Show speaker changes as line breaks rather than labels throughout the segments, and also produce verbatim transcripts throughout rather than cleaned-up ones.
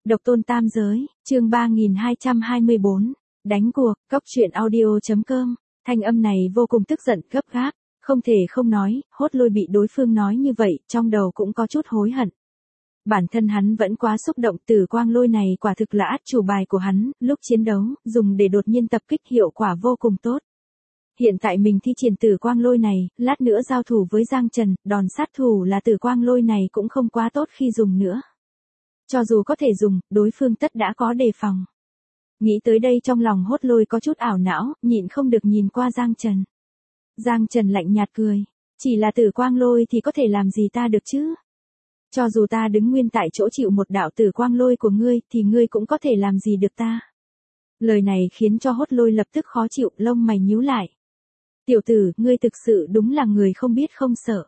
Độc tôn tam giới, chương ba nghìn hai trăm hai mươi bốn, đánh cuộc, cốc truyện audio.com, thanh âm này vô cùng tức giận, gấp gáp, không thể không nói, Hốt Lôi bị đối phương nói như vậy, trong đầu cũng có chút hối hận. Bản thân hắn vẫn quá xúc động, Tử Quang Lôi này quả thực là át chủ bài của hắn, lúc chiến đấu, dùng để đột nhiên tập kích hiệu quả vô cùng tốt. Hiện tại mình thi triển Tử Quang Lôi này, lát nữa giao thủ với Giang Trần, đòn sát thủ là Tử Quang Lôi này cũng không quá tốt khi dùng nữa. Cho dù có thể dùng, đối phương tất đã có đề phòng. Nghĩ tới đây trong lòng Hốt Lôi có chút ảo não, nhịn không được nhìn qua Giang Trần. Giang Trần lạnh nhạt cười, chỉ là Tử Quang Lôi thì có thể làm gì ta được chứ? Cho dù ta đứng nguyên tại chỗ chịu một đạo Tử Quang Lôi của ngươi, thì ngươi cũng có thể làm gì được ta. Lời này khiến cho Hốt Lôi lập tức khó chịu, lông mày nhíu lại. Tiểu tử, ngươi thực sự đúng là người không biết không sợ.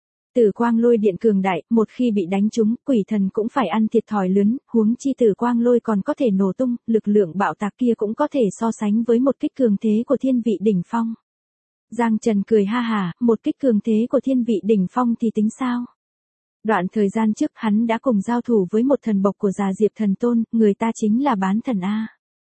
Tử Quang Lôi điện cường đại, một khi bị đánh trúng, quỷ thần cũng phải ăn thiệt thòi lớn, huống chi Tử Quang Lôi còn có thể nổ tung, lực lượng bạo tạc kia cũng có thể so sánh với một kích cường thế của thiên vị đỉnh phong. Giang Trần cười ha hả, một kích cường thế của thiên vị đỉnh phong thì tính sao? Đoạn thời gian trước hắn đã cùng giao thủ với một thần bộc của Già Diệp Thần Tôn, người ta chính là bán thần A.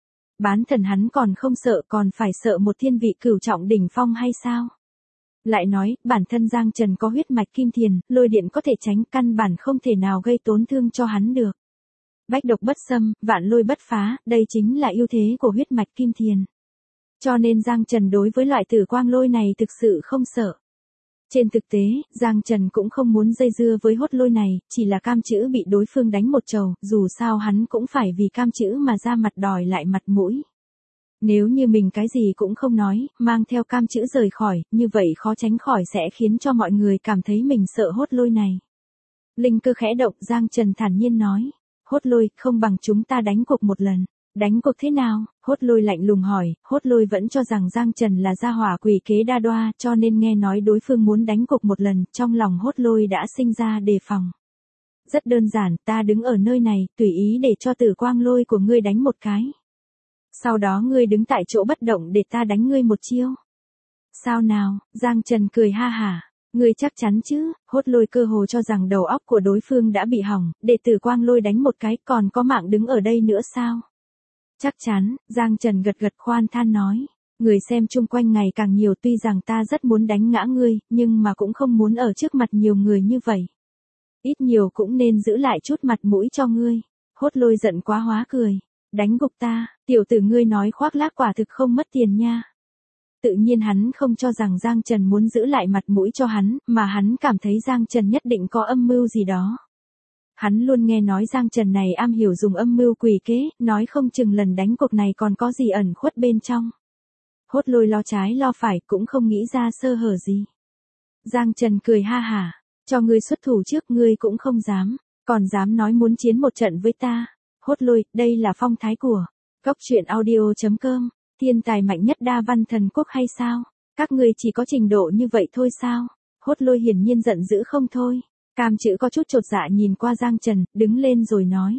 Bán thần hắn còn không sợ, còn phải sợ một thiên vị cửu trọng đỉnh phong hay sao? Lại nói, bản thân Giang Trần có huyết mạch kim thiền, lôi điện có thể tránh, căn bản không thể nào gây tổn thương cho hắn được. Bách độc bất xâm, vạn lôi bất phá, đây chính là ưu thế của huyết mạch kim thiền. Cho nên Giang Trần đối với loại Tử Quang Lôi này thực sự không sợ. Trên thực tế, Giang Trần cũng không muốn dây dưa với Hốt Lôi này, chỉ là cam chữ bị đối phương đánh một trầu, dù sao hắn cũng phải vì cam chữ mà ra mặt đòi lại mặt mũi. Nếu như mình cái gì cũng không nói, mang theo cam chữ rời khỏi, như vậy khó tránh khỏi sẽ khiến cho mọi người cảm thấy mình sợ Hốt Lôi này. Linh cơ khẽ động, Giang Trần thản nhiên nói, Hốt Lôi, không bằng chúng ta đánh cuộc một lần. Đánh cuộc thế nào? Hốt Lôi lạnh lùng hỏi, Hốt Lôi vẫn cho rằng Giang Trần là gia hỏa quỷ kế đa đoa, cho nên nghe nói đối phương muốn đánh cuộc một lần, trong lòng Hốt Lôi đã sinh ra đề phòng. Rất đơn giản, ta đứng ở nơi này, tùy ý để cho Tử Quang Lôi của ngươi đánh một cái. Sau đó ngươi đứng tại chỗ bất động để ta đánh ngươi một chiêu. Sao nào? Giang Trần cười ha hả. Ngươi chắc chắn chứ? Hốt Lôi cơ hồ cho rằng đầu óc của đối phương đã bị hỏng, để Tử Quang Lôi đánh một cái, còn có mạng đứng ở đây nữa sao? Chắc chắn, Giang Trần gật gật khoan than nói. Người xem chung quanh ngày càng nhiều, tuy rằng ta rất muốn đánh ngã ngươi, nhưng mà cũng không muốn ở trước mặt nhiều người như vậy. Ít nhiều cũng nên giữ lại chút mặt mũi cho ngươi. Hốt Lôi giận quá hóa cười. Đánh gục ta, tiểu tử ngươi nói khoác lác quả thực không mất tiền nha. Tự nhiên hắn không cho rằng Giang Trần muốn giữ lại mặt mũi cho hắn, mà hắn cảm thấy Giang Trần nhất định có âm mưu gì đó. Hắn luôn nghe nói Giang Trần này am hiểu dùng âm mưu quỷ kế, nói không chừng lần đánh cuộc này còn có gì ẩn khuất bên trong. Hốt Lôi lo trái lo phải, cũng không nghĩ ra sơ hở gì. Giang Trần cười ha hả, cho ngươi xuất thủ trước ngươi cũng không dám, còn dám nói muốn chiến một trận với ta. Hốt Lôi, đây là phong thái của cốc truyện audio.com, thiên tài mạnh nhất đa văn thần quốc hay sao? Các ngươi chỉ có trình độ như vậy thôi sao? Hốt Lôi hiển nhiên giận dữ không thôi. Cam chữ có chút chột dạ nhìn qua Giang Trần, đứng lên rồi nói.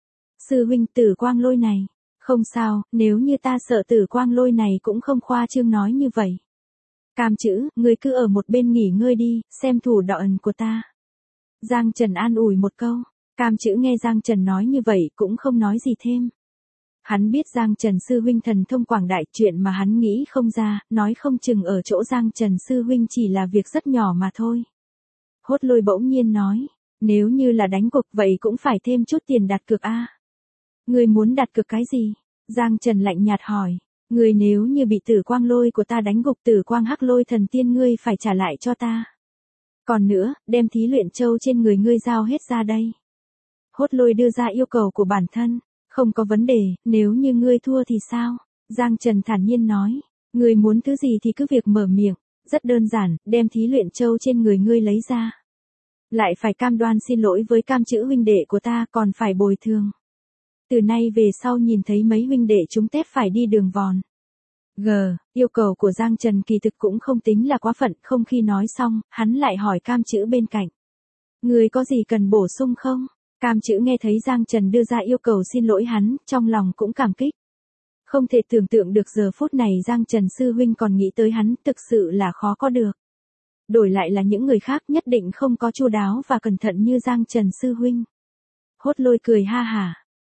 Sư huynh, Tử Quang Lôi này. Không sao, nếu như ta sợ Tử Quang Lôi này cũng không khoa trương nói như vậy. Cam chữ, ngươi cứ ở một bên nghỉ ngơi đi, xem thủ đoạn của ta. Giang Trần an ủi một câu. Cam chữ nghe Giang Trần nói như vậy cũng không nói gì thêm. Hắn biết Giang Trần sư huynh thần thông quảng đại, chuyện mà hắn nghĩ không ra, nói không chừng ở chỗ Giang Trần sư huynh chỉ là việc rất nhỏ mà thôi. Hốt Lôi bỗng nhiên nói, nếu như là đánh cuộc vậy cũng phải thêm chút tiền đặt cược a. Ngươi muốn đặt cược cái gì? Giang Trần lạnh nhạt hỏi, ngươi nếu như bị Tử Quang Lôi của ta đánh gục, Tử Quang Hắc Lôi thần tiên ngươi phải trả lại cho ta. Còn nữa, đem thí luyện châu trên người ngươi giao hết ra đây. Hốt Lôi đưa ra yêu cầu của bản thân, không có vấn đề, nếu như ngươi thua thì sao? Giang Trần thản nhiên nói, ngươi muốn thứ gì thì cứ việc mở miệng, rất đơn giản, đem thí luyện châu trên người ngươi lấy ra. Lại phải cam đoan xin lỗi với cam chữ huynh đệ của ta, còn phải bồi thường. Từ nay về sau nhìn thấy mấy huynh đệ chúng tép phải đi đường vòn. G, yêu cầu của Giang Trần kỳ thực cũng không tính là quá phận, không khi nói xong, hắn lại hỏi cam chữ bên cạnh. Ngươi có gì cần bổ sung không? Cam chữ nghe thấy Giang Trần đưa ra yêu cầu xin lỗi hắn, trong lòng cũng cảm kích. Không thể tưởng tượng được giờ phút này Giang Trần sư huynh còn nghĩ tới hắn, thực sự là khó có được. Đổi lại là những người khác nhất định không có chu đáo và cẩn thận như Giang Trần sư huynh. Hốt Lôi cười ha hả,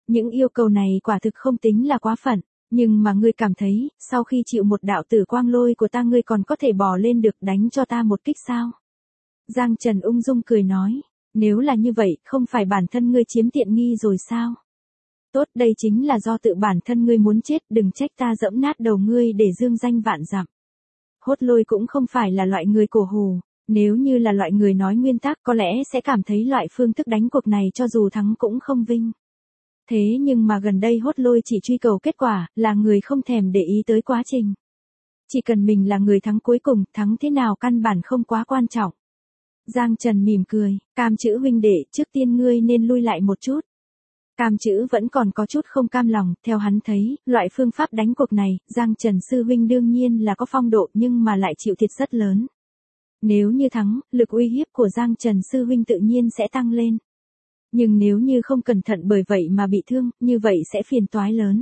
Những yêu cầu này quả thực không tính là quá phận, nhưng mà ngươi cảm thấy, sau khi chịu một đạo tử quang lôi của ta ngươi còn có thể bò lên được đánh cho ta một kích sao? Giang Trần ung dung cười nói, nếu là như vậy, không phải bản thân ngươi chiếm tiện nghi rồi sao? Tốt, đây chính là do tự bản thân ngươi muốn chết, đừng trách ta giẫm nát đầu ngươi để dương danh vạn dặm. Hốt lôi cũng không phải là loại người cổ hủ, nếu như là loại người nói nguyên tắc có lẽ sẽ cảm thấy loại phương thức đánh cuộc này cho dù thắng cũng không vinh. Thế nhưng mà gần đây hốt lôi chỉ truy cầu kết quả, là người không thèm để ý tới quá trình. Chỉ cần mình là người thắng cuối cùng, thắng thế nào căn bản không quá quan trọng. Giang Trần mỉm cười, Cam chữ huynh đệ, trước tiên ngươi nên lui lại một chút. Cam chữ vẫn còn có chút không cam lòng, theo hắn thấy, loại phương pháp đánh cuộc này, Giang Trần sư huynh đương nhiên là có phong độ nhưng mà lại chịu thiệt rất lớn. Nếu như thắng, lực uy hiếp của Giang Trần sư huynh tự nhiên sẽ tăng lên. Nhưng nếu như không cẩn thận bởi vậy mà bị thương, như vậy sẽ phiền toái lớn.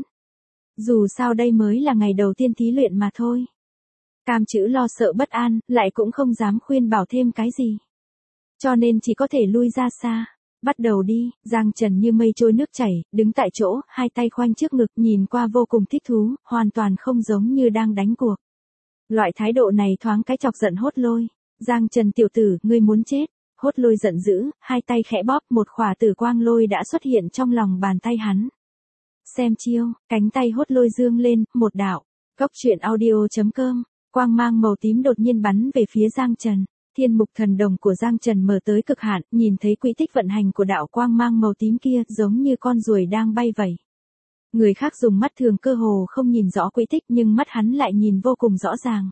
Dù sao đây mới là ngày đầu tiên thí luyện mà thôi. Cam chữ lo sợ bất an, lại cũng không dám khuyên bảo thêm cái gì. Cho nên chỉ có thể lui ra xa. Bắt đầu đi, Giang Trần như mây trôi nước chảy, đứng tại chỗ, hai tay khoanh trước ngực nhìn qua vô cùng thích thú, hoàn toàn không giống như đang đánh cuộc. Loại thái độ này thoáng cái chọc giận hốt lôi. Giang Trần tiểu tử, ngươi muốn chết. Hốt lôi giận dữ, hai tay khẽ bóp, một khỏa tử quang lôi đã xuất hiện trong lòng bàn tay hắn. Xem chiêu, cánh tay hốt lôi dương lên, một đạo. Cốc truyện audio chấm com, quang mang màu tím đột nhiên bắn về phía Giang Trần. Thiên mục thần đồng của Giang Trần mở tới cực hạn, nhìn thấy quỹ tích vận hành của đạo quang mang màu tím kia, giống như con ruồi đang bay vậy. Người khác dùng mắt thường cơ hồ không nhìn rõ quỹ tích nhưng mắt hắn lại nhìn vô cùng rõ ràng.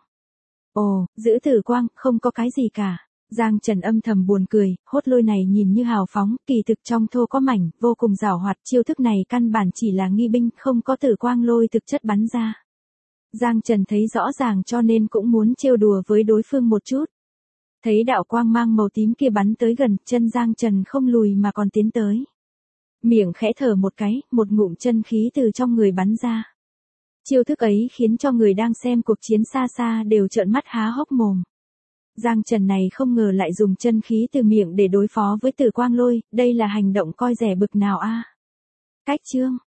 Ồ, giữ tử quang, không có cái gì cả. Giang Trần âm thầm buồn cười, hốt lôi này nhìn như hào phóng, kỳ thực trong thô có mảnh, vô cùng giảo hoạt, chiêu thức này căn bản chỉ là nghi binh, không có tử quang lôi thực chất bắn ra. Giang Trần thấy rõ ràng cho nên cũng muốn trêu đùa với đối phương một chút. Thấy đạo quang mang màu tím kia bắn tới gần, chân Giang Trần không lùi mà còn tiến tới. Miệng khẽ thở một cái, một ngụm chân khí từ trong người bắn ra. Chiêu thức ấy khiến cho người đang xem cuộc chiến xa xa đều trợn mắt há hốc mồm. Giang Trần này không ngờ lại dùng chân khí từ miệng để đối phó với tử quang lôi, đây là hành động coi rẻ bực nào a? Cách chương,